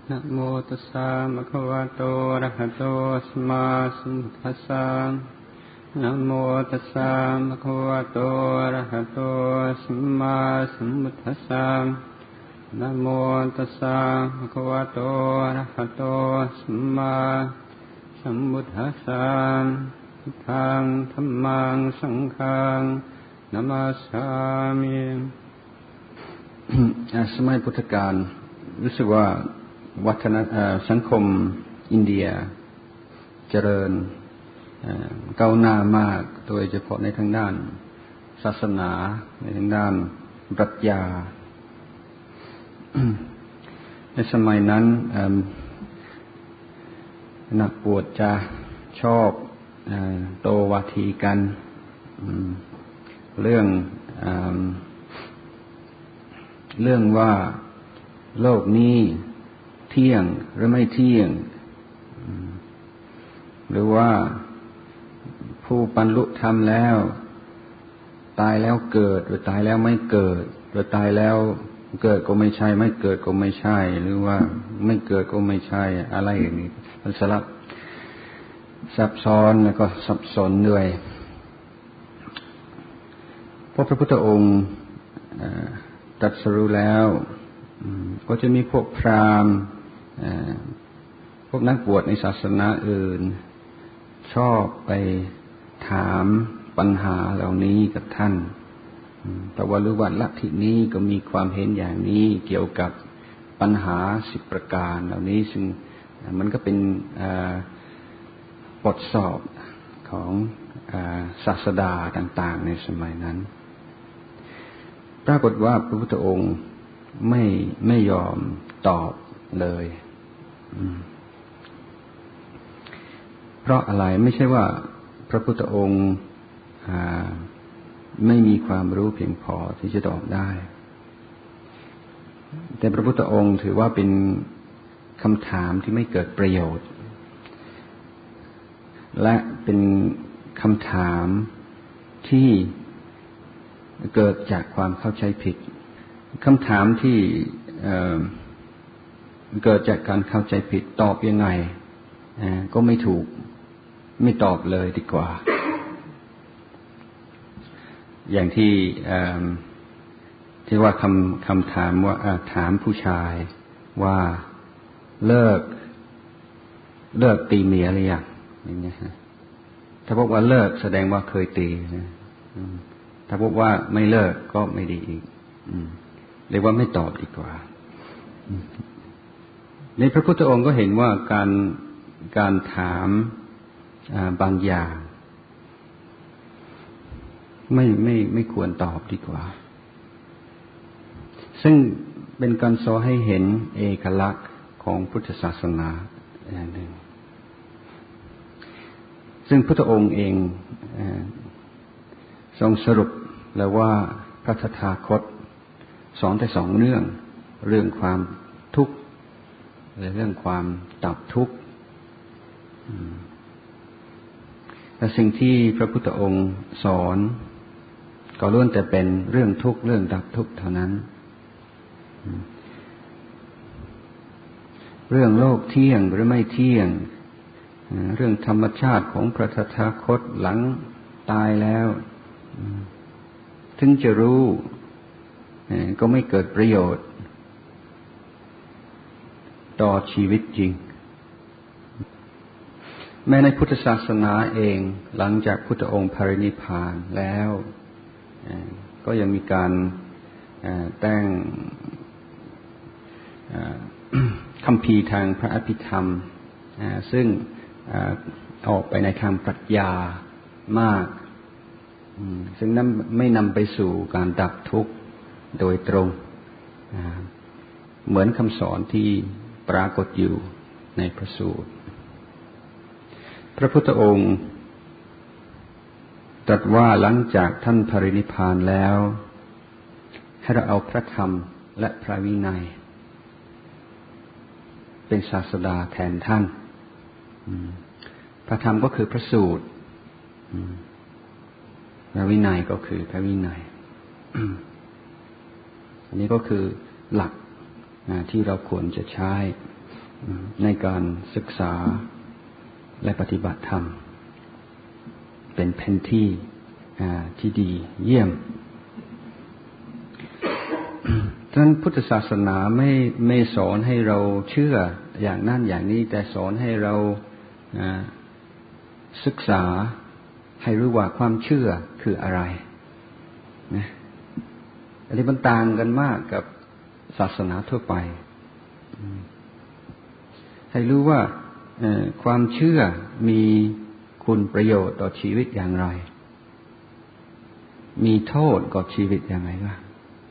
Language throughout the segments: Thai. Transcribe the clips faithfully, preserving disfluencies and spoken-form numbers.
นะโมตัสสะภะคะวะโตอะระหะโตสัมมาสัมพุทธัสสะนะโมตัสสะภะคะวะโตอะระหะโตสัมมาสัมพุทธัสสะนะโมตัสสะภะคะวะโตอะระหะโตสัมมาสัมพุทธัสสะพุทธังธัมมังสังฆังนะมาสสามิสมัยพุทธกาลรู้สึกว่าวัฒนสังคมอินเดียเจริญก้าวหน้ามากโดยเฉพาะในทางด้านศาสนาในทางด้านปรัชญาในสมัยนั้นนักบวชจะชอบโตวาทีกันเรื่องเรื่องว่าโลกนี้เที่ยงหรือไม่เที่ยงหรือว่าผู้บรรลุธรรมแล้วตายแล้วเกิดหรือตายแล้วไม่เกิดหรือตายแล้วเกิดก็ไม่ใช่ไม่เกิดก็ไม่ใช่หรือว่าไม่เกิดก็ไม่ใช่อะไรอย่างนี้มันสลับซับซ้อนแล้วก็สับสนด้วยเพราะพระพุทธองค์ตรัสรู้แล้วก็จะมีพวกพราหมณ์พวกนักบวชในศาสนาอื่นชอบไปถามปัญหาเหล่านี้กับท่านแต่ว่ารู้ว่าลัทธินี้ก็มีความเห็นอย่างนี้เกี่ยวกับปัญหาสิบประการเหล่านี้ซึ่งมันก็เป็นบทสอบของศาสดาต่างๆในสมัยนั้นปรากฏว่าพระพุทธองค์ไม่ไม่ยอมตอบเลยเพราะอะไรไม่ใช่ว่าพระพุทธองค์ไม่มีความรู้เพียงพอที่จะตอบได้แต่พระพุทธองค์ถือว่าเป็นคำถามที่ไม่เกิดประโยชน์และเป็นคำถามที่เกิดจากความเข้าใจผิดคำถามที่เอ่อเกิดจากการเข้าใจผิดตอบยังไงก็ไม่ถูกไม่ตอบเลยดีกว่าอย่างที่ที่ว่าคำคำถามว่าถามผู้ชายว่าเลิกเลิกตีเมียหรือยังอย่างเงี้ยถ้าบอกว่าเลิกแสดงว่าเคยตีนะถ้าบอกว่าไม่เลิกก็ไม่ดีอีกเรียกว่าไม่ตอบดีกว่าในพระพุทธองค์ก็เห็นว่าการการถามบางอย่างไม่ไม่ไม่ควรตอบดีกว่าซึ่งเป็นการสอนให้เห็นเอกลักษณ์ของพุทธศาสนาอย่างหนึ่งซึ่งพระองค์เองทรงสรุปแล้วว่าพระตถาคตสอนแต่สองเรื่องเรื่องความทุกข์และเรื่องความดับทุกข์แต่สิ่งที่พระพุทธองค์สอนก็ล้วนแต่เป็นเรื่องทุกข์เรื่องดับทุกข์เท่านั้นเรื่องโลกเที่ยงหรือไม่เที่ยงเรื่องธรรมชาติของพระตถาคตหลังตายแล้วถึงจะรู้ก็ไม่เกิดประโยชน์ต่อชีวิตจริงแม้ในพุทธศาสนาเองหลังจากพุทธองค์ปรินิพพานแล้วก็ยังมีการแต่งคัมภีร์ทางพระอภิธรรมซึ่งออกไปในทางปรัชญามากซึ่งนั้นไม่นำไปสู่การดับทุกข์โดยตรงเหมือนคำสอนที่ปรากฏอยู่ในพระสูตรพระพุทธองค์ตรัสว่าหลังจากท่านปรินิพพานแล้วให้เราเอาพระธรรมและพระวินัยเป็นศาสดาแทนท่านพระธรรมก็คือพระสูตรพระวินัยก็คือพระวินัยอันนี้ก็คือหลักที่เราควรจะใช้ในการศึกษาและปฏิบัติธรรมเป็นแผนที่ที่ดีเยี่ยมฉะนั้นพุทธศาสนาไม่ไม่สอนให้เราเชื่ออย่างนั้นอย่างนี้แต่สอนให้เราศึกษาให้รู้ว่าความเชื่อคืออะไรนะอันนี้มันต่างกันมากกับศาสนาทั่วไปให้รู้ว่าความเชื่อมีคุณประโยชน์ต่อชีวิตอย่างไรมีโทษกับชีวิตอย่างไรบ้าง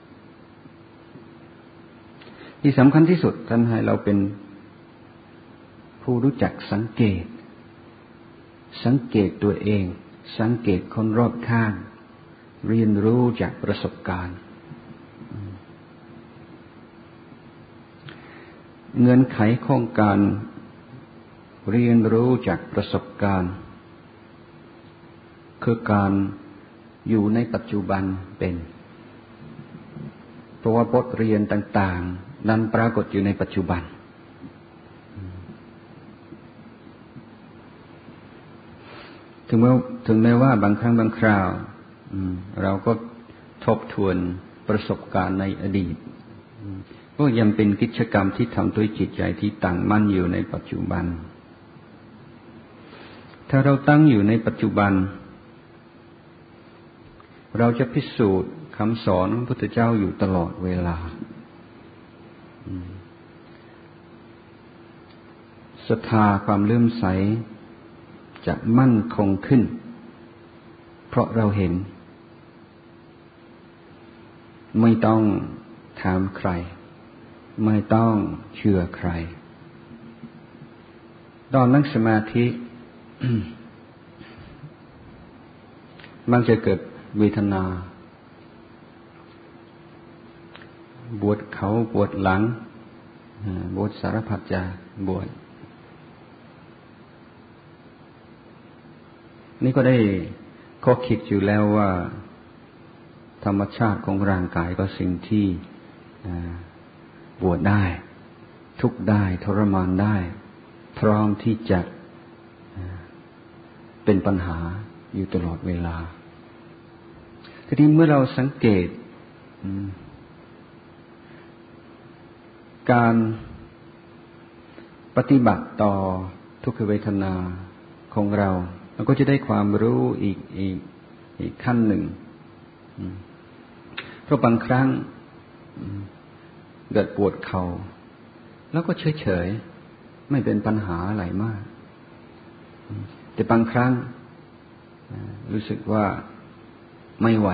ที่สำคัญที่สุดท่านให้เราเป็นผู้รู้จักสังเกตสังเกตตัวเองสังเกตคนรอบข้างเรียนรู้จากประสบการณ์เงื่อนไขของการเรียนรู้จากประสบการณ์คือการอยู่ในปัจจุบันเป็นเพราะว่าบทเรียนต่างๆนั้นปรากฏอยู่ในปัจจุบันถึงแม้ถึงแม้ว่าบางครั้งบางคราวเราก็ทบทวนประสบการณ์ในอดีตก็ยังเป็นกิจกรรมที่ทำด้วยจิตใจที่ตั้งมั่นอยู่ในปัจจุบันถ้าเราตั้งอยู่ในปัจจุบันเราจะพิสูจน์คำสอนของพระพุทธเจ้าอยู่ตลอดเวลาศรัทธาความเลื่อมใสจะมั่นคงขึ้นเพราะเราเห็นไม่ต้องถามใครไม่ต้องเชื่อใครตอนนั่งสมาธิ มันจะเกิดเวทนาปวดเขาปวดหลังปวดสารพัดจะปวดนี่ก็ได้ข้อคิดอยู่แล้วว่าธรรมชาติของร่างกายก็สิ่งที่ปวดได้ทุกข์ได้ทรมานได้พร้อมที่จะเป็นปัญหาอยู่ตลอดเวลาทีนี้เมื่อเราสังเกตการปฏิบัติต่อทุกขเวทนาของเราเราก็จะได้ความรู้อีกอีกอีกขั้นหนึ่งเพราะบางครั้งเกิดปวดเข่าแล้วก็เฉยๆไม่เป็นปัญหาอะไรมากแต่บางครั้งรู้สึกว่าไม่ไหว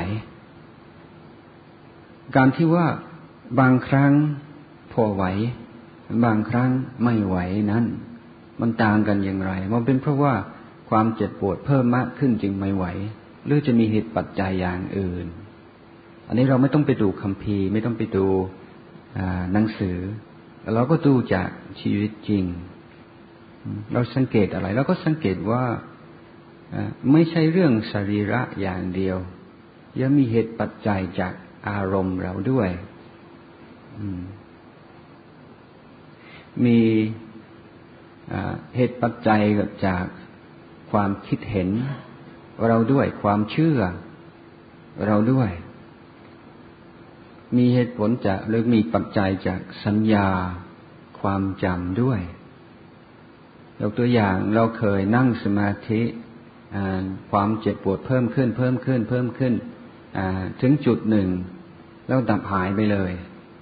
การที่ว่าบางครั้งพอไหวบางครั้งไม่ไหวนั้นมันต่างกันอย่างไรมันเป็นเพราะว่าความเจ็บปวดเพิ่มมากขึ้นจึงไม่ไหวหรือจะมีเหตุปัจจัยอย่างอื่นอันนี้เราไม่ต้องไปดูคัมภีร์ไม่ต้องไปดูหนังสือเราก็ดูจากชีวิตจริงเราสังเกตอะไรเราก็สังเกตว่าไม่ใช่เรื่องสรีระอย่างเดียวยังมีเหตุปัจจัยจากอารมณ์เราด้วยมีเหตุปัจจัยจากความคิดเห็นเราด้วยความเชื่อเราด้วยมีเหตุผลจากหรือมีปัจจัยจากสัญญาความจำด้วยยกตัวอย่างเราเคยนั่งสมาธิความเจ็บปวดเพิ่มขึ้นเพิ่มขึ้นเพิ่มขึ้นถึงจุดหนึ่งแล้วดับหายไปเลย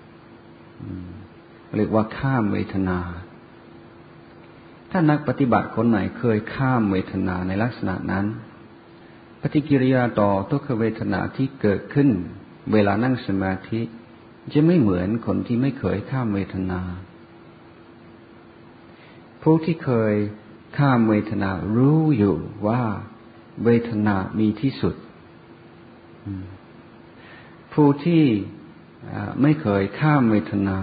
เรียกว่าข้ามเวทนาถ้านักปฏิบัติคนไหนเคยข้ามเวทนาในลักษณะนั้นปฏิกิริยาต่อทุกขเวทนาที่เกิดขึ้นเวลานั่งสมาธิจะไม่เหมือนคนที่ไม่เคยข้ามเวทนาผู้ที่เคยข้ามเวทนารู้อยู่ว่าเวทนามีที่สุดผู้ที่ไม่เคยข้ามเวทนา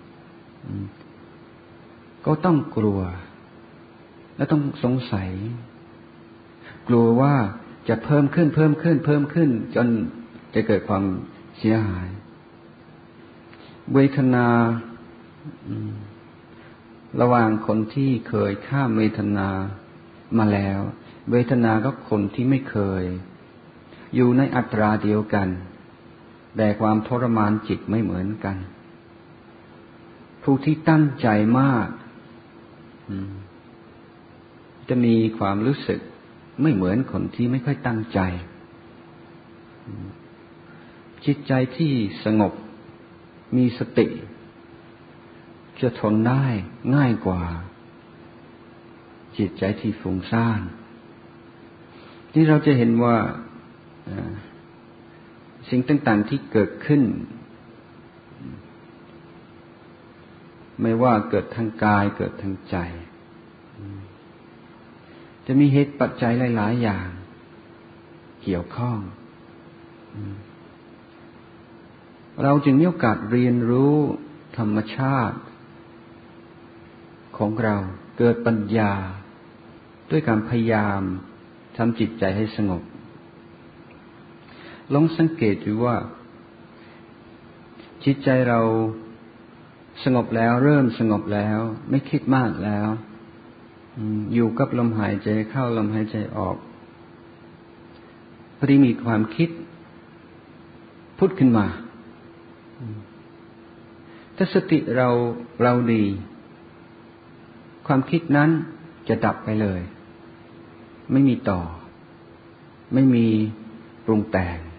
ก็ต้องกลัวและต้องสงสัยกลัวว่าจะเพิ่มขึ้นเพิ่มขึ้นเพิ่มขึ้นจนจะเกิดความเสียหายเวทนาระหว่างคนที่เคยข้ามเวทนามาแล้วเวทนาก็คนที่ไม่เคยอยู่ในอัตราเดียวกันแต่ความทรมานจิตไม่เหมือนกันผู้ที่ตั้งใจมากจะมีความรู้สึกไม่เหมือนคนที่ไม่ค่อยตั้งใจจิตใจที่สงบมีสติจะทนได้ง่ายกว่าจิตใจที่ฟุ้งซ่านที่เราจะเห็นว่าสิ่งต่างๆที่เกิดขึ้นไม่ว่าเกิดทางกายเกิดทางใจจะมีเหตุปัจจัยหลายๆอย่างเกี่ยวข้องเราจึงมีโอกาสเรียนรู้ธรรมชาติของเราเกิดปัญญาด้วยการพยายามทำจิตใจให้สงบลองสังเกตดูว่าจิตใจเราสงบแล้วเริ่มสงบแล้วไม่คิดมากแล้วอยู่กับลมหายใจเข้าลมหายใจออกพอดีมีความคิดพุทธขึ้นมาถ้าสติเราเราดีความคิดนั้นจะดับไปเลยไม่มีต่อไม่มีปรุงแต่ง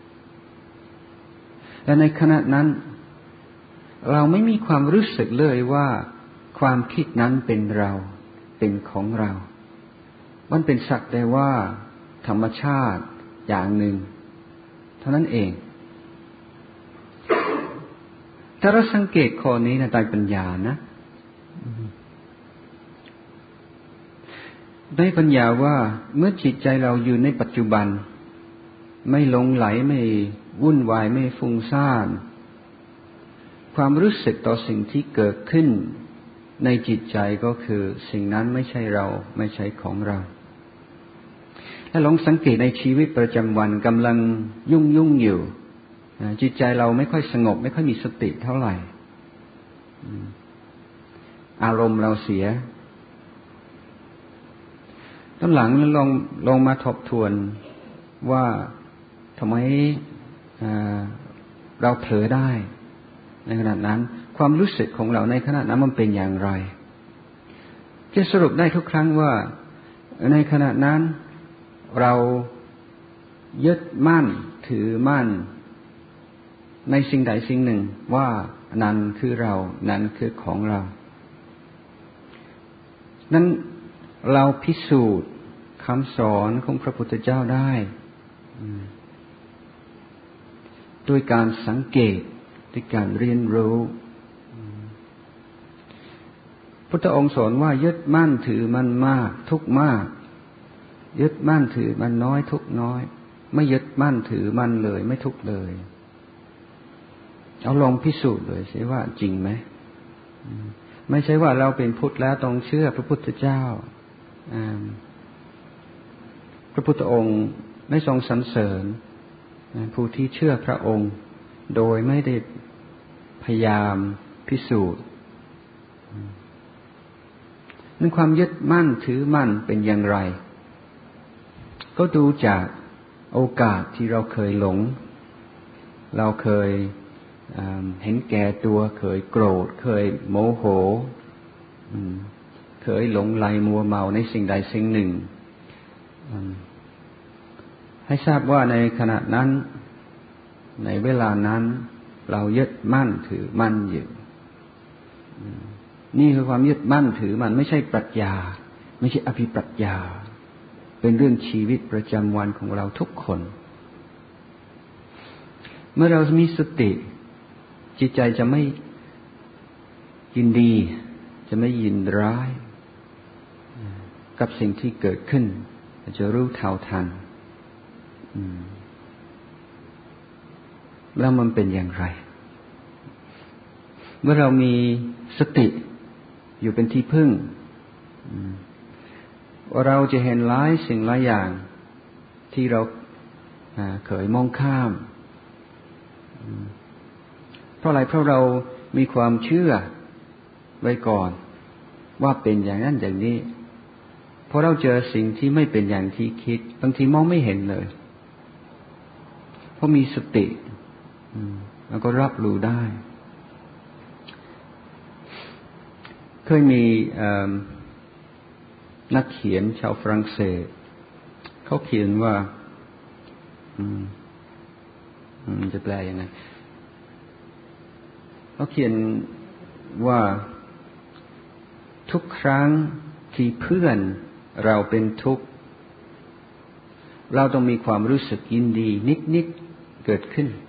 และในขณะนั้นเราไม่มีความรู้สึกเลยว่าความคิดนั้นเป็นเราเป็นของเรามันเป็นสักแต่ว่าธรรมชาติอย่างหนึ่งเท่านั้นเองถ้าเราสังเกตข้อนี้นะได้ปัญญานะได้ปัญญาว่าเมื่อจิตใจเราอยู่ในปัจจุบันไม่หลงไหลไม่วุ่นวายไม่ฟุ้งซ่านความรู้สึกต่อสิ่งที่เกิดขึ้นในจิตใจก็คือสิ่งนั้นไม่ใช่เราไม่ใช่ของเราถ้าลองสังเกตในชีวิตประจำวันกำลังยุ่งยุ่งอยู่จิตใจเราไม่ค่อยสงบไม่ค่อยมีสติเท่าไหร่อารมณ์เราเสียตอนหลังลองลองมาทบทวนว่าทำไมเราเผลอได้ในขณะนั้นความรู้สึกของเราในขณะนั้นมันเป็นอย่างไรจะสรุปได้ทุกครั้งว่าในขณะนั้นเรายึดมั่นถือมั่นในสิ่งใดสิ่งหนึ่งว่านั้นคือเรานั้นคือของเรานั้นเราพิสูจน์คำสอนของพระพุทธเจ้าได้ด้วยการสังเกตด้วยการเรียนรู้พุทธองค์สอนว่ายึดมั่นถือมั่นมากทุกข์มากยึดมั่นถือมั่นน้อยทุกข์น้อยไม่ยึดมั่นถือมั่นเลยไม่ทุกข์เลยเอาลองพิสูจน์เลยสิว่าจริงไหมไม่ใช่ว่าเราเป็นพุทธแล้วต้องเชื่อพระพุทธเจ้าพระพุทธองค์ได้ทรงสรรเสริญผู้ที่เชื่อพระองค์โดยไม่ได้พยายามพิสูจน์นั้นความยึดมั่นถือมั่นเป็นอย่างไรก็ดูจากโอกาสที่เราเคยหลงเราเคยเห็นแก่ตัวเคยโกรธเคยโมโหเคยหลงไหลมัวเมาในสิ่งใดสิ่งหนึ่งให้ทราบว่าในขณะนั้นในเวลานั้นเรายึดมั่นถือมั่นอยู่นี่คือความยึดมั่นถือมั่นไม่ใช่ปรัชญาไม่ใช่อภิปรัชญาเป็นเรื่องชีวิตประจำวันของเราทุกคนเมื่อเรามีสติจิตใจจะไม่ยินดีจะไม่ยินร้ายกับสิ่งที่เกิดขึ้นจะรู้เท่าทันแล้วมันเป็นอย่างไรเมื่อเรามีสติอยู่เป็นที่พึ่งเราจะเห็นหลายสิ่งหลายอย่างที่เราเคยมองข้ามเพราะอะไรเพราะเรามีความเชื่อไว้ก่อนว่าเป็นอย่างนั้นอย่างนี้พอเราเจอสิ่งที่ไม่เป็นอย่างที่คิดบางทีมองไม่เห็นเลยเพราะมีสติแล้วก็รับรู้ได้เคยมีนักเขียนชาวฝรั่งเศสเขาเขียนว่าจะแปลยังไงเขาเขียนว่าทุกครั้งที่เพื่อนเราเป็นทุกข์เราต้องมีความรู้สึกยินดีนิดๆเกิดขึ้น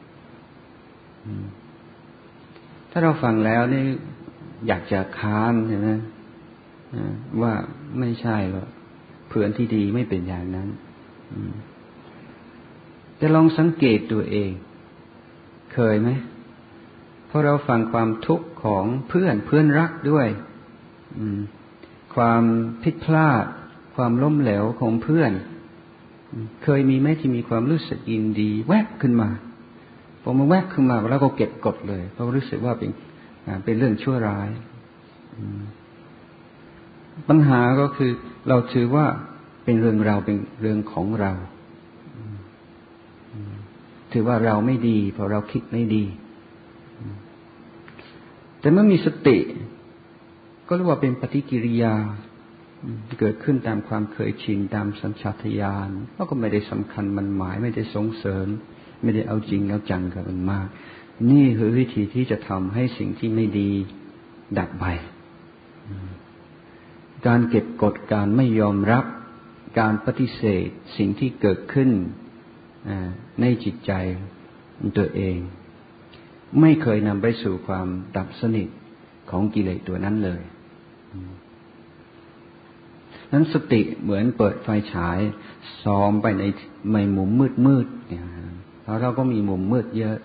ถ้าเราฟังแล้วนี่อยากจะค้านใช่ไหมว่าไม่ใช่หรอกเพื่อนที่ดีไม่เป็นอย่างนั้นแต่ลองสังเกตตัวเองเคยไหมพอเราฟังความทุกข์ของเพื่อนเพื่อนรักด้วยความผิดพลาดความล้มเหลวของเพื่อนเคยมีไหมที่มีความรู้สึกยินดีแวบขึ้นมาพอมันแวบขึ้นมาแล้วก็เก็บกดเลยเพราะรู้สึกว่าเป็นเป็นเรื่องชั่วร้ายปัญหาก็คือเราถือว่าเป็นเรื่องเราเป็นเรื่องของเราถือว่าเราไม่ดีเพราะเราคิดไม่ดีแต่เมื่อมีสติก็เรียกว่าเป็นปฏิกิริยาเกิดขึ้นตามความเคยชินตามสัญชาตญาณแล้วก็ไม่ได้สำคัญมันหมายไม่ได้ส่งเสริมไม่ได้เอาจริงเอาจังกับมันมากนี่คือวิธีที่จะทำให้สิ่งที่ไม่ดีดับไปการเก็บกดการไม่ยอมรับการปฏิเสธสิ่งที่เกิดขึ้นในจิตใจตัวเองไม่เคยนำไปสู่ความดับสนิทของกิเลสตัวนั้นเลยนั้นสติเหมือนเปิดไฟฉายส่องไปในในมุมมืดๆเนี่ยเพราะเราก็มีมุมมืดเยอะ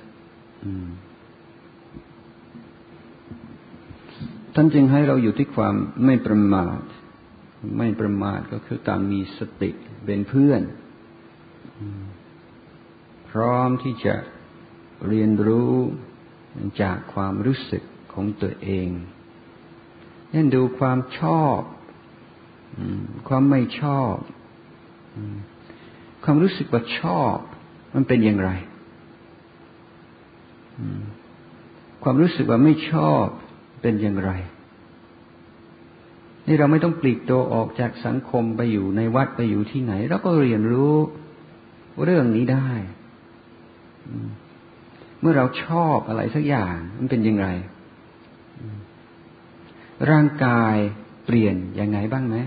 ท่านจึงให้เราอยู่ที่ความไม่ประมาทไม่ประมาทก็คือการมีสติเป็นเพื่อนพร้อมที่จะเรียนรู้จากความรู้สึกของตัวเองเช่นดูความชอบความไม่ชอบความรู้สึกว่าชอบมันเป็นอย่างไรความรู้สึกว่าไม่ชอบเป็นอย่างไรนี่เราไม่ต้องปลีกตัวออกจากสังคมไปอยู่ในวัดไปอยู่ที่ไหนเราก็เรียนรู้เรื่องนี้ได้เมื่อเราชอบอะไรสักอย่างมันเป็นอย่างไรร่างกายเปลี่ยนยังไงบ้างไหม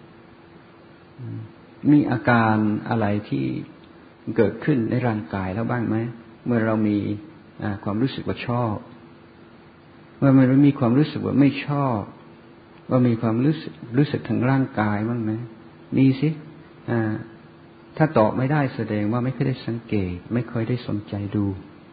มีอาการอะไรที่เกิดขึ้นในร่างกายแล้วบ้างไหมเมื่อเรามีความรู้สึกว่าชอบเมื่อมันมีความรู้สึกว่าไม่ชอบว่ามีความรู้สึกรู้สึกทางร่างกายบ้างไหมมีสิถ้าตอบไม่ได้แสดงว่าไม่เคยได้สังเกตไม่เคยได้สนใจดู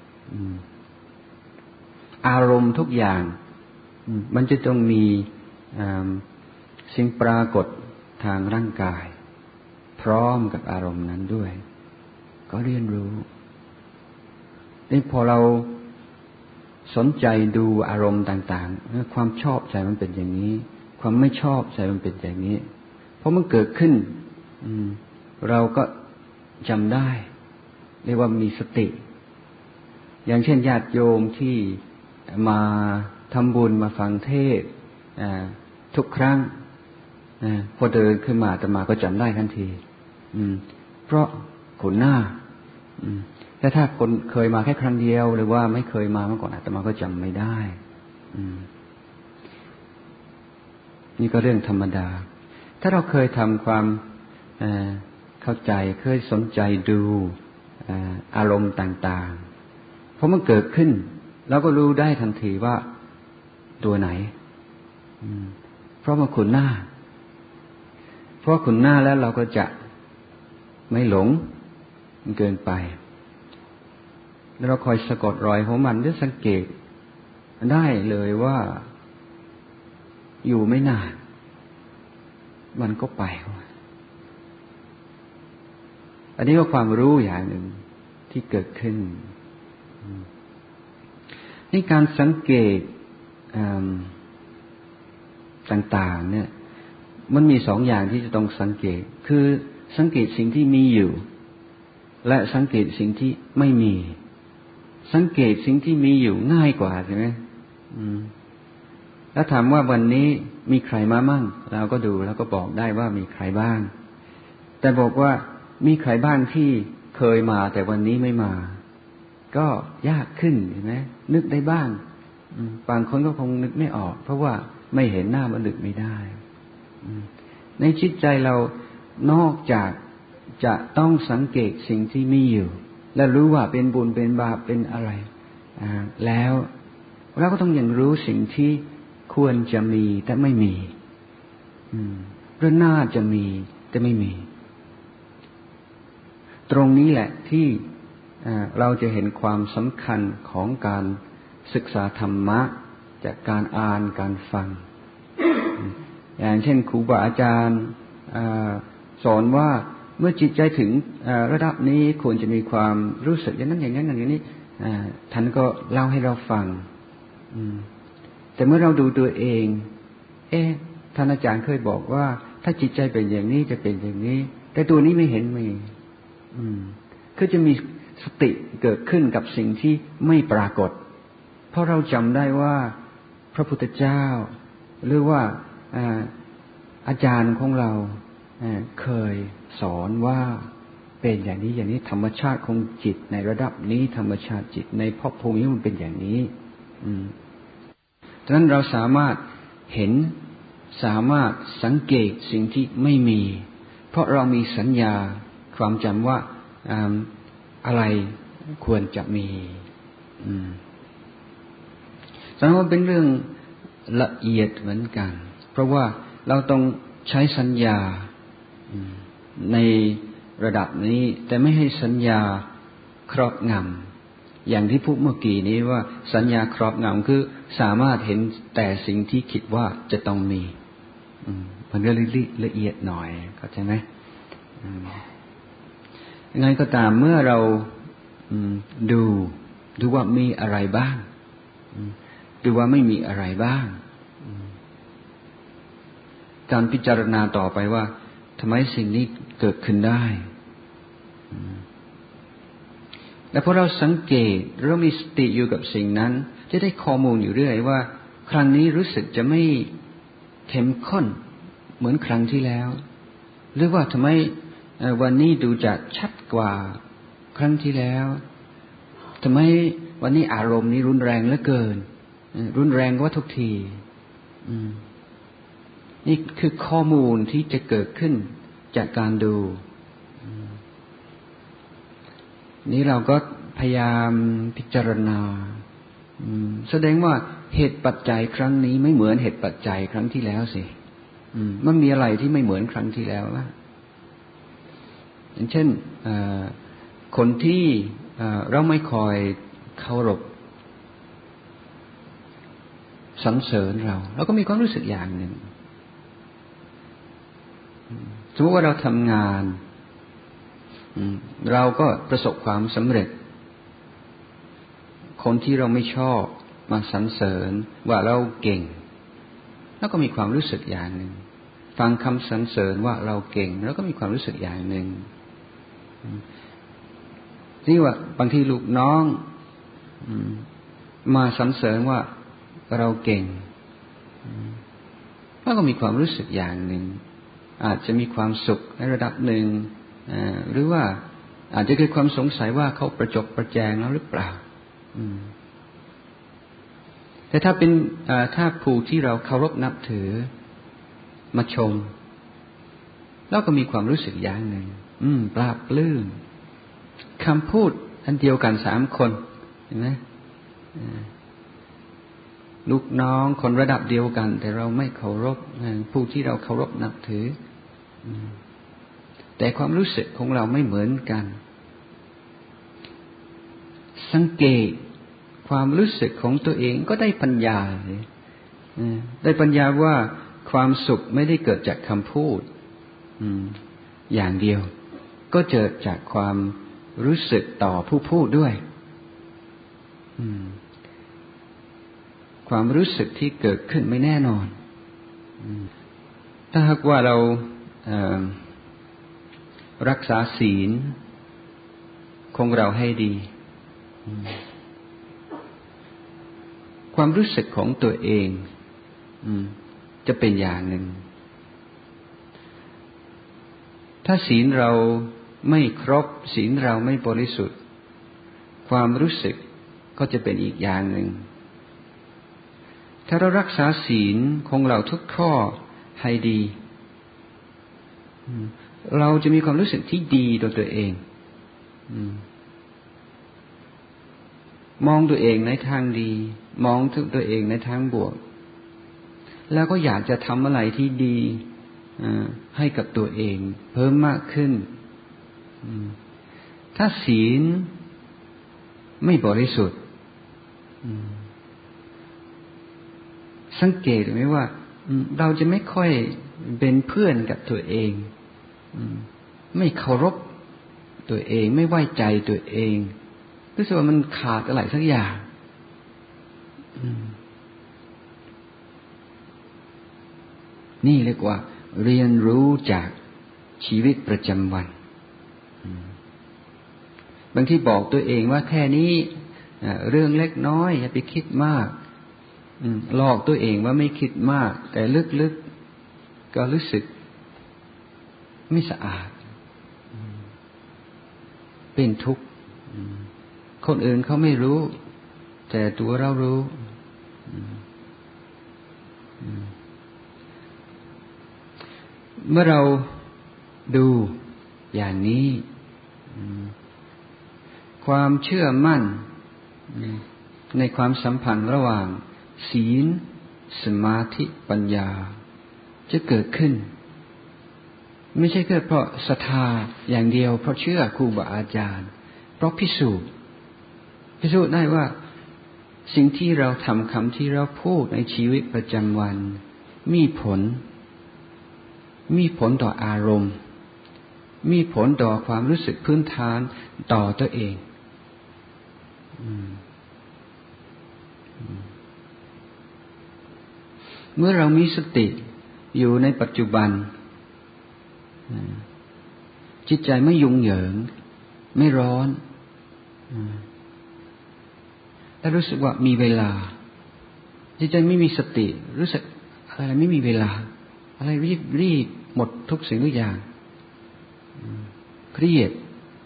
อารมณ์ทุกอย่างมันจะต้องมีสิ่งปรากฏทางร่างกายพร้อมกับอารมณ์นั้นด้วยก็เรียนรู้นี่พอเราสนใจดูอารมณ์ต่างๆความชอบใจมันเป็นอย่างนี้ความไม่ชอบใจมันเป็นอย่างนี้เพราะมันเกิดขึ้นเราก็จำได้เรียกว่ามีสติอย่างเช่นญาติโยมที่มาทำบุญมาฟังเทศน์ทุกครั้งพอเดินขึ้นมาอาตมาก็จำได้ทันทีเพราะขนหน้าแต่ถ้าคนเคยมาแค่ครั้งเดียวหรือว่าไม่เคยมาเมื่อก่อนอาตมาก็จำไม่ได้นี่ก็เรื่องธรรมดาถ้าเราเคยทำความเข้าใจเคยสนใจดูอารมณ์ต่างๆเพราะมันเกิดขึ้นเราก็รู้ได้ทันทีว่าตัวไหนเพราะมันขุนหน้าเพราะขุนหน้าแล้วเราก็จะไม่หลงเกินไปแล้วเราคอยสะกดรอยของมันด้วยสังเกตได้เลยว่าอยู่ไม่นานมันก็ไปอันนี้ก็ความรู้อย่างหนึ่งที่เกิดขึ้นนี่การสังเกตต่างๆเนี่ยมันมีสองอย่างที่จะต้องสังเกตคือสังเกตสิ่งที่มีอยู่และสังเกตสิ่งที่ไม่มีสังเกตสิ่งที่มีอยู่ง่ายกว่าใช่ไหมแล้วถามว่าวันนี้มีใครมามั่งเราก็ดูแล้วก็บอกได้ว่ามีใครบ้างแต่บอกว่ามีใครบ้างที่เคยมาแต่วันนี้ไม่มาก็ยากขึ้นใช่ไหมนึกได้บ้างบางคนก็คงนึกไม่ออกเพราะว่าไม่เห็นหน้ามันนึกไม่ได้ในจิตใจเรานอกจากจะต้องสังเกตสิ่งที่มีอยู่และรู้ว่าเป็นบุญเป็นบาปเป็นอะไรแล้วเราก็ต้องยังรู้สิ่งที่ควรจะมีแต่ไม่มีหรือน่าจะมีแต่ไม่มีตรงนี้แหละที่เราจะเห็นความสำคัญของการศึกษาธรรมะจากการอ่านการฟังอย่างเช่นครูบาอาจารย์สอนว่าเมื่อจิตใจถึงระดับนี้ควรจะมีความรู้สึกอย่างนั้นอย่างนั้นอย่างนี้ท่านก็เล่าให้เราฟังแต่เมื่อเราดูตัวเองเอ๊ะท่านอาจารย์เคยบอกว่าถ้าจิตใจเป็นอย่างนี้จะเป็นอย่างนี้แต่ตัวนี้ไม่เห็นมีคือจะมีสติเกิดขึ้นกับสิ่งที่ไม่ปรากฏเพราะเราจำได้ว่าพระพุทธเจ้าหรือว่าอาจารย์ของเราเคยสอนว่าเป็นอย่างนี้อย่างนี้ธรรมชาติของจิตในระดับนี้ธรรมชาติจิตในภพภูมินี้มันเป็นอย่างนี้ดังนั้นเราสามารถเห็นสามารถสังเกตสิ่งที่ไม่มีเพราะเรามีสัญญาความจำว่าอะไรควรจะมีแสดงว่าเป็นเรื่องละเอียดเหมือนกันเพราะว่าเราต้องใช้สัญญาในระดับนี้แต่ไม่ให้สัญญาครอบงำอย่างที่พูดเมื่อกี้นี้ว่าสัญญาครอบงำคือสามารถเห็นแต่สิ่งที่คิดว่าจะต้องมีมันก็ละเอียดหน่อยเข้าใจไหมยังไงก็ตามเมื่อเราดูดูว่ามีอะไรบ้างดูว่าไม่มีอะไรบ้างการพิจารณาต่อไปว่าทำไมสิ่งนี้เกิดขึ้นได้และพอเราสังเกตเรามีสติอยู่กับสิ่งนั้นจะได้ข้อมูลอยู่เรื่อยว่าครั้งนี้รู้สึกจะไม่เข้มข้นเหมือนครั้งที่แล้วหรือว่าทำไมวันนี้ดูจะชัดกว่าครั้งที่แล้วทำไมวันนี้อารมณ์นี้รุนแรงเหลือเกินรุนแรงกว่าทุกทีนี่คือข้อมูลที่จะเกิดขึ้นจากการดูนี้เราก็พยายามพิจารณาแสดงว่าเหตุปัจจัยครั้งนี้ไม่เหมือนเหตุปัจจัยครั้งที่แล้วสิมันมีอะไรที่ไม่เหมือนครั้งที่แล้วล่ะอย่างเช่นคนที่เราไม่คอยเคารพสรรเสริญเราเราก็มีความรู้สึกอย่างหนึ่งสมมติว่าเราทำงานเราก็ประสบความสำเร็จคนที่เราไม่ชอบมาสรรเสริญว่าเราเก่งแล้วก็มีความรู้สึกอย่างหนึ่งฟังคำสรรเสริญว่าเราเก่งแล้วก็มีความรู้สึกอย่างหนึ่งนี่ว่าบางทีลูกน้องมาสรรเสริญว่าเราเก่งแล้วก็มีความรู้สึกอย่างหนึ่งอาจจะมีความสุขในระดับหนึ่งหรือว่าอาจจะเกิดความสงสัยว่าเขาประจบประแจงเราหรือเปล่าแต่ถ้าเป็นถ้าผู้ที่เราเคารพนับถือมาชมเราก็มีความรู้สึกอย่างหนึ่งปลาบปลื้มคำพูดอันเดียวกันสามคนเห็นไหมลูกน้องคนระดับเดียวกันแต่เราไม่เคารพผู้ที่เราเคารพนับถือแต่ความรู้สึกของเราไม่เหมือนกันสังเกตความรู้สึกของตัวเองก็ได้ปัญญาได้ปัญญาว่าความสุขไม่ได้เกิดจากคำพูดอย่างเดียวก็เกิดจากความรู้สึกต่อผู้พูดด้วยความรู้สึกที่เกิดขึ้นไม่แน่นอนถ้าหากว่าเรารักษาศีลของเราให้ดีความรู้สึกของตัวเองจะเป็นอย่างหนึ่งถ้าศีลเราไม่ครบศีลเราไม่บริสุทธิ์ความรู้สึกก็จะเป็นอีกอย่างหนึ่งถ้าเรารักษาศีลของเราทุกข้อให้ดีเราจะมีความรู้สึกที่ดีต่อตัวเองมองตัวเองในทางดีมองถึงตัวเองในทางบวกแล้วก็อยากจะทำอะไรที่ดีให้กับตัวเองเพิ่มมากขึ้นถ้าศีลไม่บริสุทธิ์สังเกตไหมว่าเราจะไม่ค่อยเป็นเพื่อนกับตัวเองไม่เคารพตัวเองไม่ไว้ใจตัวเองรู้สึกว่ามันขาดอะไรสักอย่างนี่เรียกว่าเรียนรู้จากชีวิตประจำวันบางทีบอกตัวเองว่าแค่นี้เรื่องเล็กน้อยอย่าไปคิดมากหลอกตัวเองว่าไม่คิดมากแต่ลึกๆก็รู้สึกไม่สะอาดเป็นทุกข์คนอื่นเขาไม่รู้แต่ตัวเรารู้เมื่อเราดูอย่างนี้ความเชื่อมั่นในความสัมพันธ์ระหว่างศีลสมาธิปัญญาจะเกิดขึ้นไม่ใช่แค่เพราะศรัทธาอย่างเดียวเพราะเชื่อครูบาอาจารย์เพราะพิสูจน์พิสูจน์ได้ว่าสิ่งที่เราทำคำที่เราพูดในชีวิตประจำวันมีผลมีผลต่ออารมณ์มีผลต่อความรู้สึกพื้นฐานต่อตัวเองเมื่อเรามีสติอยู่ในปัจจุบันจิตใจไม่ยุ่งเหยิงไม่ร้อนและรู้สึกว่ามีเวลาจิตใจไม่มีสติรู้สึกอะไรไม่มีเวลาอะไรรีบรีบหมดทุกสิ่งทุกอย่างเครียด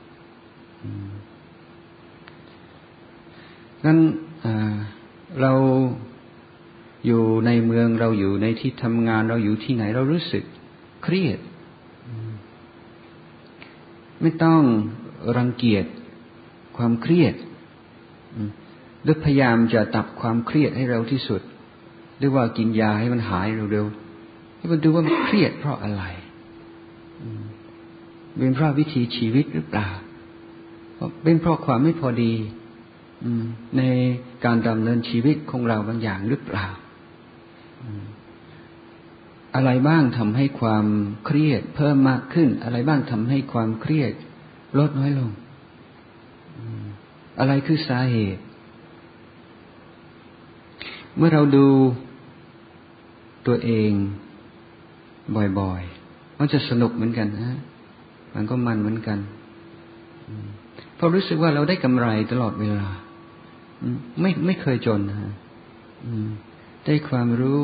งั้นเราอยู่ในเมืองเราอยู่ในที่ทำงานเราอยู่ที่ไหนเรารู้สึกเครียดไม่ต้องรังเกียจความเครียดด้วยพยายามจะตัดความเครียดให้เร็วที่สุดหรือว่ากินยาให้มันหายเร็วๆให้มันดูว่ามันเครียดเพราะอะไรเป็นเพราะวิถีชีวิตหรือเปล่าเป็นเพราะความไม่พอดีในการดำเนินชีวิตของเราบางอย่างหรือเปล่าอะไรบ้างทำให้ความเครียดเพิ่มมากขึ้นอะไรบ้างทำให้ความเครียดลดน้อยลงอะไรคือสาเหตุเมื่อเราดูตัวเองบ่อยๆมันจะสนุกเหมือนกันนะมันก็มันเหมือนกันเพราะรู้สึกว่าเราได้กำไรตลอดเวลาไม่ไม่เคยจนนะได้ความรู้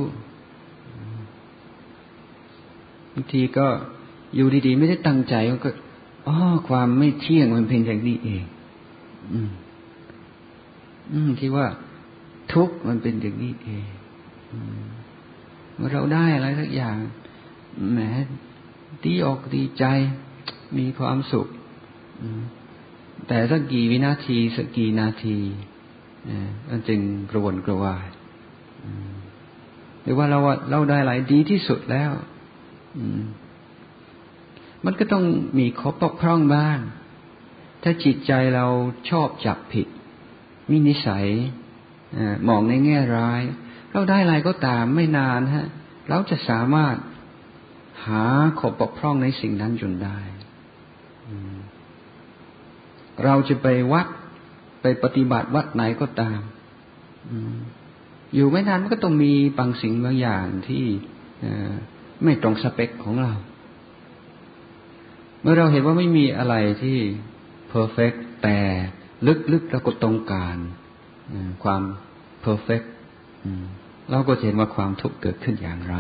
บางทีก็อยู่ดีๆไม่ได้ตั้งใจก็อ๋อความไม่เที่ยงมันเป็นอย่างนี้เองอืมอืมที่ว่าทุกข์มันเป็นอย่างนี้เองเมื่อเราได้อะไรสักอย่างแหมดีอกดีใจมีความสุขแต่สักกี่วินาทีสักกี่นาทีมันจึงกระวนกระวายหรือว่าเราเราได้อะไรดีที่สุดแล้วมันก็ต้องมีข้อบกพร่องบ้างถ้าจิตใจเราชอบจับผิดมีนิสัยมองในแง่ร้ายเราได้อะไรก็ตามไม่นานฮะเราจะสามารถหาข้อบกพร่องในสิ่งนั้นจนได้เราจะไปวัดไปปฏิบัติวัดไหนก็ตามอยู่ไม่นานมันก็ต้องมีบางสิ่งบางอย่างที่ไม่ตรงสเปคของเราเมื่อเราเห็นว่าไม่มีอะไรที่เพอร์เฟกต์แต่ลึกๆเราก็ต้องการความเพอร์เฟกต์เราก็เห็นว่าความทุกข์เกิดขึ้นอย่างไร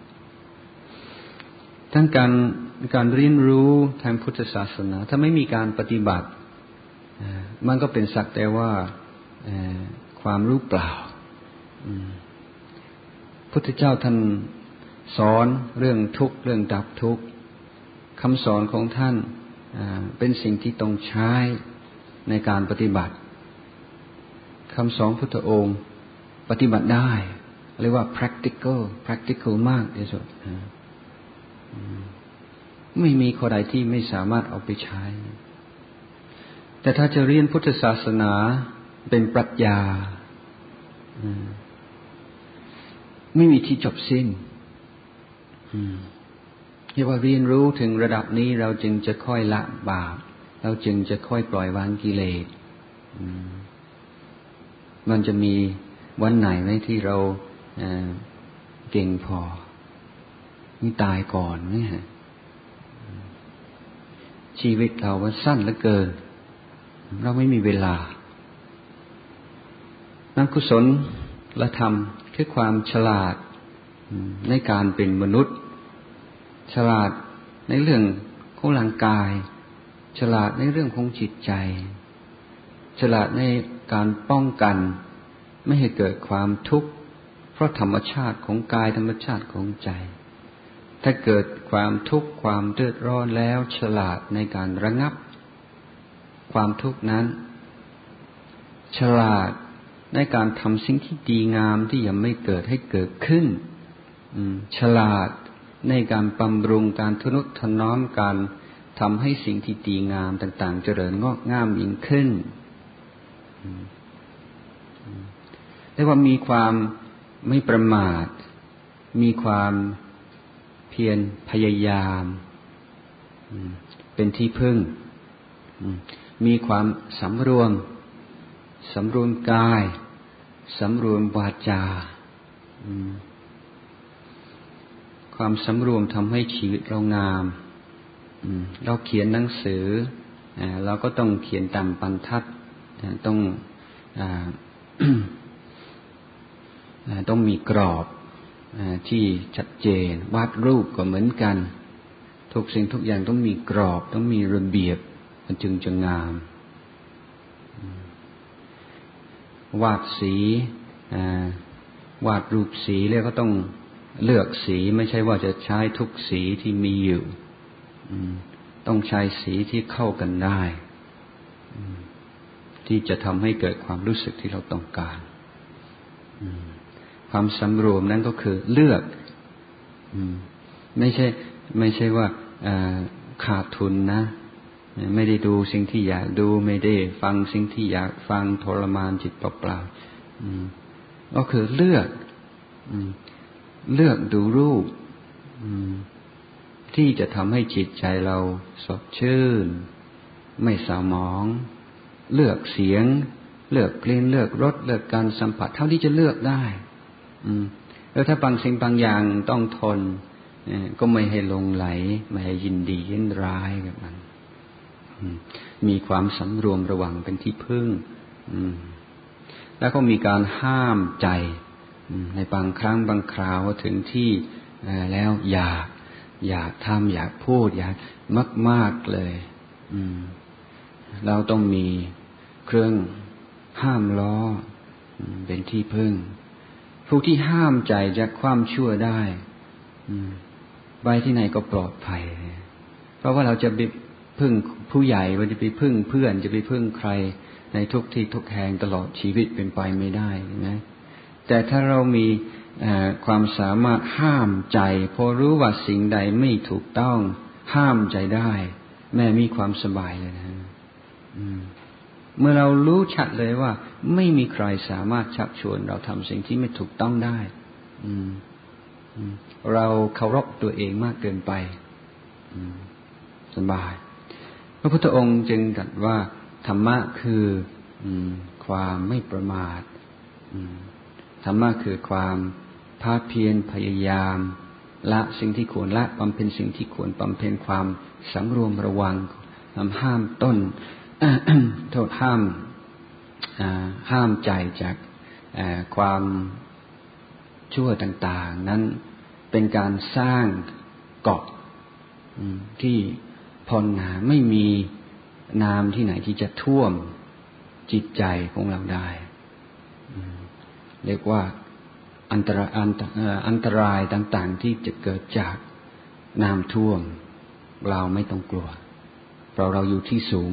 ทั้งการการเรียนรู้ทางพุทธศาสนาถ้าไม่มีการปฏิบัติมันก็เป็นสักแต่ว่าความรู้เปล่าพุทธเจ้าท่านสอนเรื่องทุกข์เรื่องดับทุกข์คำสอนของท่านเป็นสิ่งที่ต้องใช้ในการปฏิบัติคำสอนพุทธองค์ปฏิบัติได้เรียกว่า practical practical มากที่สุดไม่มีข้อใดที่ไม่สามารถเอาไปใช้แต่ถ้าจะเรียนพุทธศาสนาเป็นปรัชญาไม่มีที่จบสิ้นเรียกว่าเรียนรู้ถึงระดับนี้เราจึงจะค่อยละบาปเราจึงจะค่อยปล่อยวางกิเลสมันจะมีวันไหนไหมที่เราเก่งพอนี่ตายก่อนเนี่ยชีวิตเรามันสั้นเหลือเกินเราไม่มีเวลานักกุศลและธรรมคือความฉลาดในการเป็นมนุษย์ฉลาดในเรื่องของร่างกายฉลาดในเรื่องของจิตใจฉลาดในการป้องกันไม่ให้เกิดความทุกข์เพราะธรรมชาติของกายธรรมชาติของใจถ้าเกิดความทุกข์ความเดือดร้อนแล้วฉลาดในการระงับความทุกข์นั้นฉลาดในการทำสิ่งที่ดีงามที่ยังไม่เกิดให้เกิดขึ้นฉลาดในการบำรุงการทนุถนอมการทำให้สิ่งที่ดีงามต่างๆเจริญงอกงามยิ่งขึ้นเรียกว่ามีความไม่ประมาทมีความเพียรพยายามเป็นที่พึ่งมีความสำรวมสำรวมกายสำรวมวาจาความสำรวมทำให้ชีวิตเรางามเราเขียนหนังสือเราก็ต้องเขียนตามบรรทัดต้องต้องมีกรอบที่ชัดเจนวาดรูปก็เหมือนกันทุกสิ่งทุกอย่างต้องมีกรอบต้องมีระเบียบมันจึงจะงามวาดสีวาดรูปสีแล้วก็ต้องเลือกสีไม่ใช่ว่าจะใช้ทุกสีที่มีอยู่ต้องใช้สีที่เข้ากันได้ที่จะทำให้เกิดความรู้สึกที่เราต้องการความสำรวมนั้นก็คือเลือกไม่ใช่ไม่ใช่ว่าขาดทุนนะไม่ได้ดูสิ่งที่อยากดูไม่ได้ฟังสิ่งที่อยากฟังทรมานจิตเปล่าๆก็คือเลือกเลือกดูรูปที่จะทำให้จิตใจเราสดชื่นไม่เศร้าหมองเลือกเสียงเลือกกลิ่นเลือกรสเลือกการสัมผัสเท่าที่จะเลือกได้แล้วถ้าบางสิ่งบางอย่างต้องทนก็ไม่ให้หลงไหลไม่ให้ยินดียินร้ายกับมันมีความสำรวมระวังเป็นที่พึ่งแล้วก็มีการห้ามใจในบางครั้งบางคราวถึงที่แล้วอยากอยากทำอยากพูดอยากมากๆเลยเราต้องมีเครื่องห้ามล้อเป็นที่พึ่งผู้ที่ห้ามใจจากความชั่วได้ไปที่ไหนก็ปลอดภัยเพราะว่าเราจะไปพึ่งผู้ใหญ่เราจะไปพึ่งเพื่อนจะไปพึ่งใครในทุกที่ทุกแห่งตลอดชีวิตเป็นไปไม่ได้นะแต่ถ้าเรามีความสามารถห้ามใจพอรู้ว่าสิ่งใดไม่ถูกต้องห้ามใจได้แม่มีความสบายเลยนะเมื่อเรารู้ชัดเลยว่าไม่มีใครสามารถชักชวนเราทำสิ่งที่ไม่ถูกต้องได้เราเคารพตัวเองมากเกินไปสบายพระพุทธองค์จึงตรัสว่าธรรมะคือความไม่ประมาทธรรมะคือความภาคเพียรพยายามละสิ่งที่ควรละบำเพ็ญสิ่งที่ควรบำเพ็ญความสำรวมระวังห้ามต้น โทษห้ามห้ามใจจากความชั่วต่างๆนั้นเป็นการสร้างเกาะที่พอหนาไม่มีน้ำที่ไหนที่จะท่วมจิตใจของเราได้เรียกว่าอันตรายอันตรายต่างๆที่จะเกิดจากน้ำท่วมเราไม่ต้องกลัวเพราะเราอยู่ที่สูง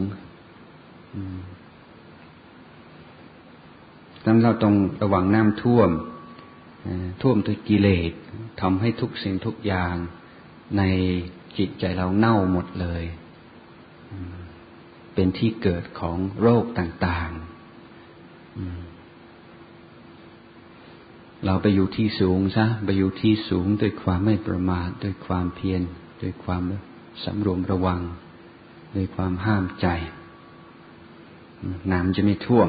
ดังนั้นเราต้องระวังน้ำท่วมท่วมด้วยกิเลสทำให้ทุกสิ่งทุกอย่างในจิตใจเราเน่าหมดเลยเป็นที่เกิดของโรคต่างๆเราไปอยู่ที่สูงซะไปอยู่ที่สูงด้วยความไม่ประมาทด้วยความเพียรด้วยความสำรวมระวังด้วยความห้ามใจน้ำจะไม่ท่วม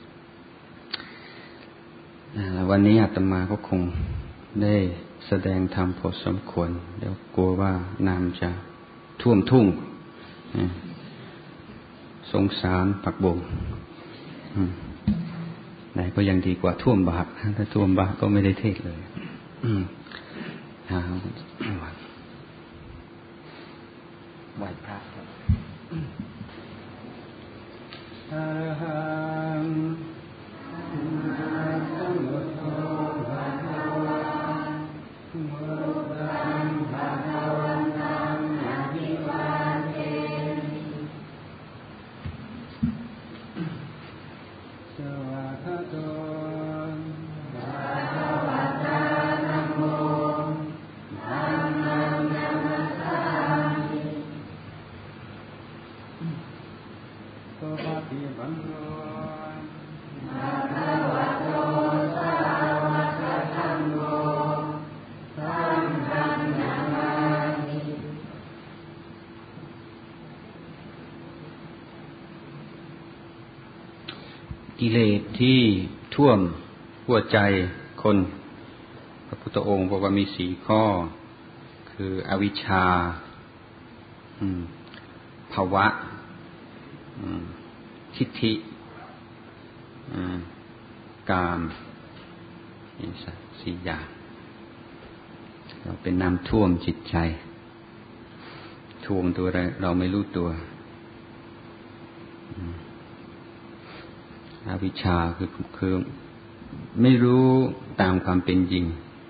วันนี้อาตมาก็คงได้แสดงธรรมพอสมควรเดี๋ยวกลัวว่าน้ำจะท่วมทุ่งสงสารผักบงไหนก็ยังดีกว่าท่วมบาปถ้าท่วมบาปก็ไม่ได้เทศเลยไหว้พระครับอรหังกิเลสที่ท่วมหัวใจคนพระพุทธองค์บอกว่ามีสี่ข้อคืออวิชชาภวะทิฏฐิกามนี่สี่อย่างเราเป็นน้ำท่วมจิตใจท่วมตัวเราไม่รู้ตัวอวิชชาคือคือไม่รู้ตามความเป็นจริง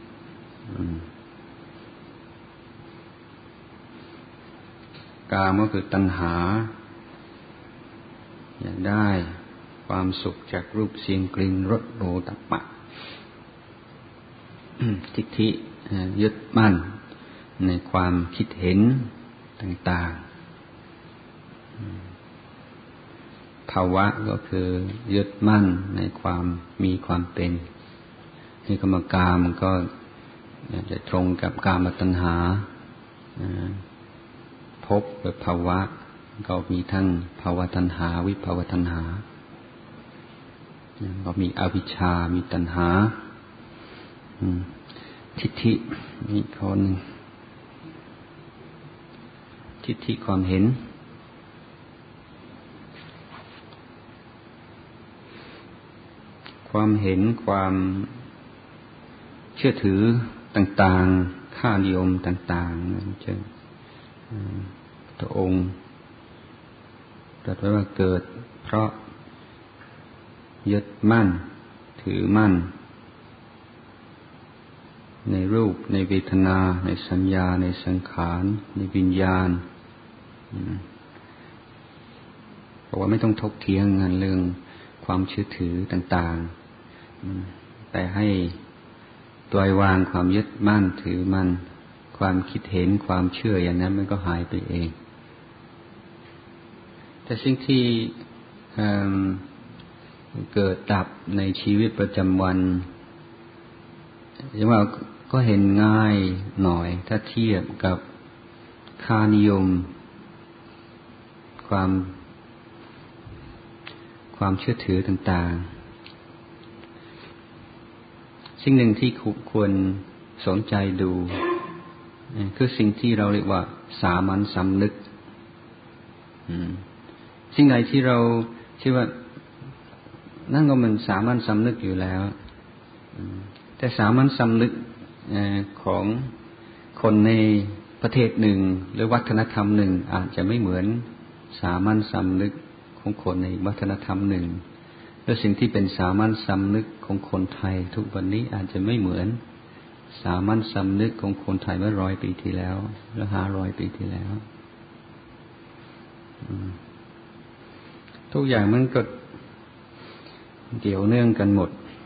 กามก็คือตัณหาอยากได้ความสุขจากรูปเสียงกลิ่นรสโผฏฐัพพะทิฏฐิยึดมั่นในความคิดเห็นต่างๆภาวะก็คือยึดมั่นในความมีความเป็นนี่กรรมกามมันก็จะตรงกับกามตัณหาภพกับภาวะก็มีทั้งภาวะตัณหาวิภาวะตัณหาก็มีอวิชชามีตัณหาทิฏฐินี่คนทิฏฐิความเห็นความเห็นความเชื่อถือต่างๆค่านิยมต่างๆนั่นเช่นพระองค์ตรัสไว้ว่าเกิดเพราะยึดมั่นถือมั่นในรูปในเวทนาในสัญญาในสังขารในวิญญาณเพราะว่าไม่ต้องถกเถียงกันเรื่องความเชื่อถือต่างๆแต่ให้ปล่อยวางความยึดมั่นถือมั่นความคิดเห็นความเชื่ออย่างนั้นมันก็หายไปเองแต่สิ่งที่เกิดดับในชีวิตประจำวันอย่างว่าก็เห็นง่ายหน่อยถ้าเทียบกับค่านิยมความความเชื่อถือต่างๆสิ่งหนึ่งที่ควรสนใจดูคือสิ่งที่เราเรียกว่าสามัญสำนึกสิ่งใดที่เราคิดว่านั่นก็มันสามัญสำนึกอยู่แล้วแต่สามัญสำนึกของคนในประเทศหนึ่งหรือวัฒนธรรมหนึ่งอาจจะไม่เหมือนสามัญสำนึกของคนในวัฒนธรรมหนึ่งและสิ่งที่เป็นสามัญสำนึกของคนไทยทุกวันนี้อาจจะไม่เหมือนสามัญสำนึกของคนไทยเมื่อร้อยปีที่แล้วหรือห้าร้อยปีที่แล้วทุกอย่างมันก็เกี่ยวเนื่องกันหมด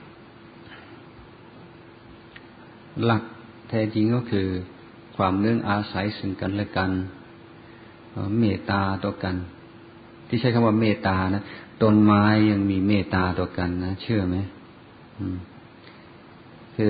หลักแท้จริงก็คือความเนื่องอาศัยซึ่งกันและกันเมตตาต่อกันที่ใช้คำว่าเมตตานะต้นไม้ยังมีเมตตาต่อกันนะเชื่อไหมคือ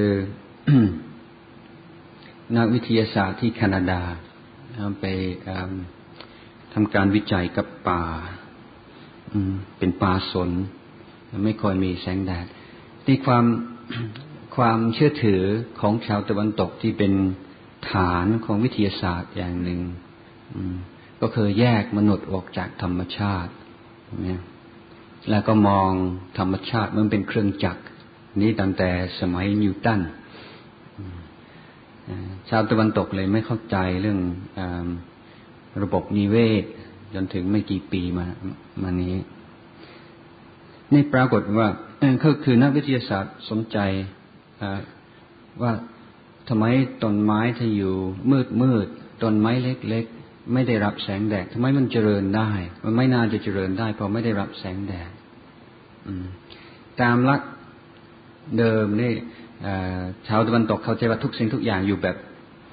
นักวิทยาศาสตร์ที่แคนาดาไปทำการวิจัยกับป่าเป็นป่าสนไม่ค่อยมีแสงแดดที่ความความเชื่อถือของชาวตะวันตกที่เป็นฐานของวิทยาศาสตร์อย่างหนึ่งก็คือแยกมนุษย์ออกจากธรรมชาติเนี่ยแล้วก็มองธรรมชาติมันเป็นเครื่องจักรนี้ตั้งแต่สมัยนิวตันชาวตะวันตกเลยไม่เข้าใจเรื่องระบบนิเวศจนถึงไม่กี่ปีมามานี้นี่ปรากฏว่าก็คือนักวิทยาศาสตร์สนใจว่าทำไมต้นไม้ที่อยู่มืดมืดต้นไม้เล็กๆไม่ได้รับแสงแดดทำไมมันเจริญได้มันไม่น่าจะเจริญได้เพราะไม่ได้รับแสงแดดตามหลักเดิมนี่ชาวตะวันตกเข้าใจว่าทุกสิ่งทุกอย่างอยู่แบบ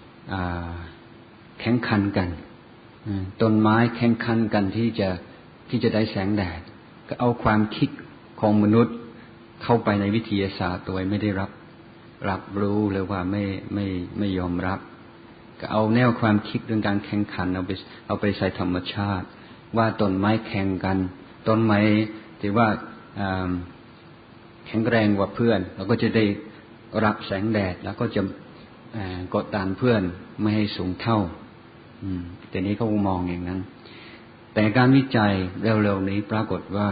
แข่งขันกันต้นไม้แข่งขันกันที่จะที่จะได้แสงแดดก็เอาความคิดของมนุษย์เข้าไปในวิทยาศาสตร์โดยไม่ได้รับรับรู้หรือว่าไม่ไม่ไม่ยอมรับก็เอาแนวความคิดเรื่องการแข่งขันเอาไปเอาไปใส่ธรรมชาติว่าต้นไม้แข่งกันต้นไม้ที่ว่าแข็งแรงกว่าเพื่อนเราก็จะได้รับแสงแดดแล้วก็จะกดดันเพื่อนไม่ให้สูงเท่าแต่นี้เขามองอย่างนั้นแต่การวิจัยเร็วๆนี้ปรากฏว่า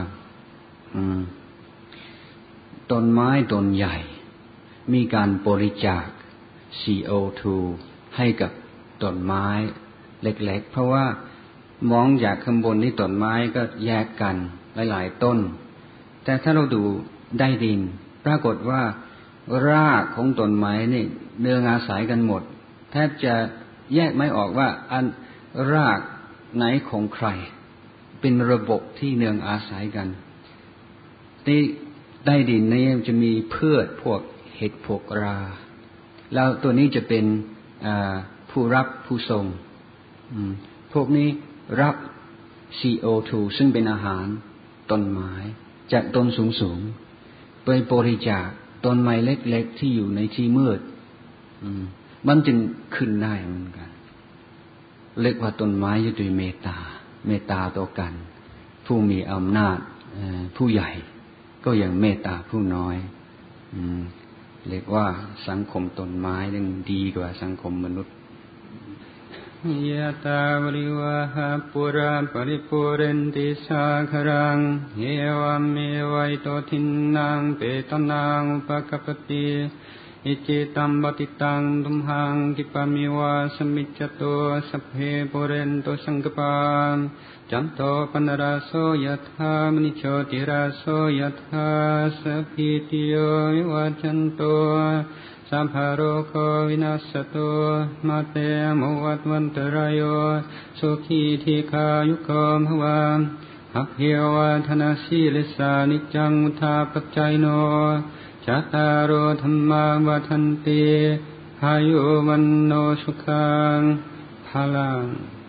ต้นไม้ต้นใหญ่มีการบริจาค ซี โอ ทู ให้กับต้นไม้เล็กๆเพราะว่ามองจากข้างบนนี่ต้นไม้ก็แยกกันหลายๆต้นแต่ถ้าเราดูได้ดินปรากฏว่ารากของต้นไม้นี่เนื่องอาศัยกันหมดแทบจะแยกไม่ออกว่าอันรากไหนของใครเป็นระบบที่เนื่องอาศัยกันที่ใต้ดินนี่จะมีพืชพวกเห็ดพวกราแล้วตัวนี้จะเป็นผู้รับผู้ส่งพวกนี้รับ ซี โอ ทู ซึ่งเป็นอาหารต้นไม้จากต้นสูงๆไปบริจาคต้นไม้เล็กๆที่อยู่ในที่มืดมันจึงขึ้นได้เหมือนกันเรียกว่าต้นไม้อยู่ด้วยเมตตาเมตตาต่อกันผู้มีอำนาจผู้ใหญ่ก็ยังเมตตาผู้น้อยเรียกว่าสังคมต้นไม้ยังดีกว่าสังคมมนุษย์ยะตาวริวะหาปุราปริปุเรนติสาครังเอวเมวัยโตทินังเปตนังอุปกัปปติอิจิตัมปฏิตังตุมหังกิปะมิวะสมิจจโตสัพเพปุเรนโตสังกปาจันโตปนราโสยถามณิโชติราโสยถาสัพพิติโยวิวัจจันโตสัพพะโรโควินัสสตุมาเตมวัฏวันตรายโยสุขีทีคายุโกภวะหัพเพวะธนาสีลิสานิจังมุทาปัจจัยโนจัตตารโอธรรมาวัฏันติอายุวันโนสุขังพลัง